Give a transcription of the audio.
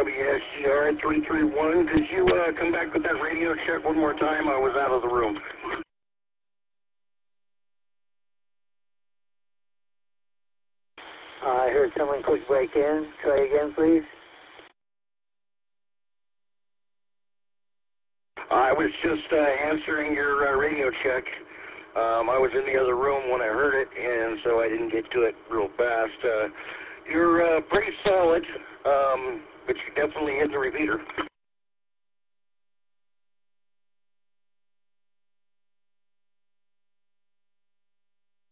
WSGR 331. Could you come back with that radio check one more time? I was out of the room. I heard someone quick break in. Try again, please. I was just answering your radio check. I was in the other room when I heard it, and so I didn't get to it real fast. You're pretty solid, but you definitely hit the repeater.